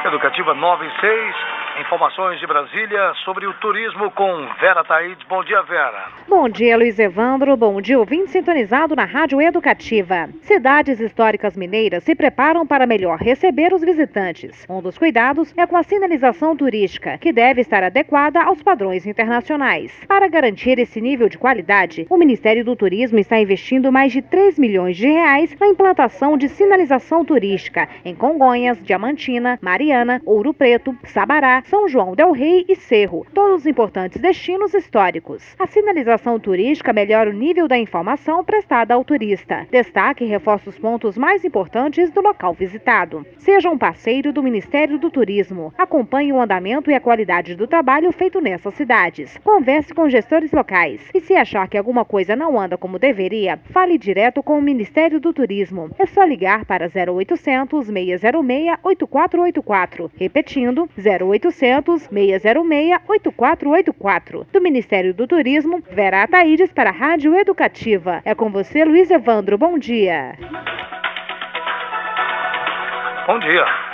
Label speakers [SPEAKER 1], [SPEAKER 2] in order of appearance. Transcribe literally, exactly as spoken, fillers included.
[SPEAKER 1] Educativa nove e seis, informações de Brasília sobre o turismo com Vera Taides. Bom dia, Vera.
[SPEAKER 2] Bom dia, Luiz Evandro. Bom dia, ouvinte sintonizado na Rádio Educativa. Cidades históricas mineiras se preparam para melhor receber os visitantes. Um dos cuidados é com a sinalização turística, que deve estar adequada aos padrões internacionais. Para garantir esse nível de qualidade, o Ministério do Turismo está investindo mais de três milhões de reais na implantação de sinalização turística em Congonhas, Diamantina, Mariana, Ouro Preto, Sabará, São João del Rei e Cerro, todos os importantes destinos históricos. A sinalização turística melhora o nível da informação prestada ao turista. Destaque e reforça os pontos mais importantes do local visitado. Seja um parceiro do Ministério do Turismo. Acompanhe o andamento e a qualidade do trabalho feito nessas cidades. Converse com gestores locais. E se achar que alguma coisa não anda como deveria, fale direto com o Ministério do Turismo. É só ligar para zero oitocentos, seis zero seis, oito quatro oito quatro. Repetindo, zero oitocentos, seis zero seis, oito quatro oito quatro. Do Ministério do Turismo, Vera Taides para a Rádio Educativa. É com você, Luiz Evandro. Bom dia.
[SPEAKER 1] Bom dia.